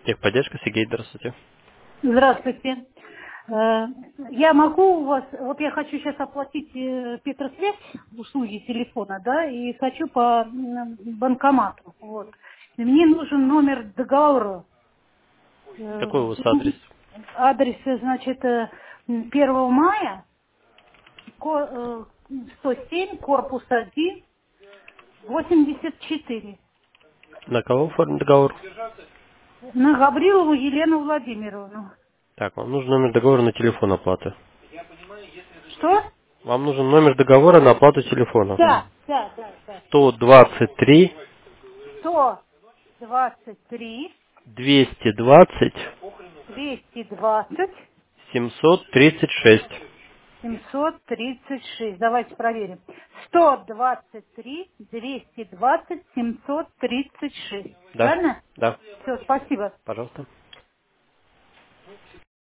Техподдержка, Сергей, здравствуйте. Здравствуйте. Я могу у вас, вот я хочу сейчас оплатить Петросвязь, услуги телефона, да, и хочу по банкомату. Вот. И мне нужен номер договора. Какой у вас адрес? Адрес, значит, 1 мая, 107, корпус 1, 84. На кого оформлен договор? На Гаврилову Елену Владимировну. Так, вам нужен номер договора на телефон оплаты. Что? Вам нужен номер договора на оплату телефона. Да. 123 123 220 220 736. 736. Давайте проверим. 123 220 736. Да? Правильно? Да. Все, спасибо. Пожалуйста.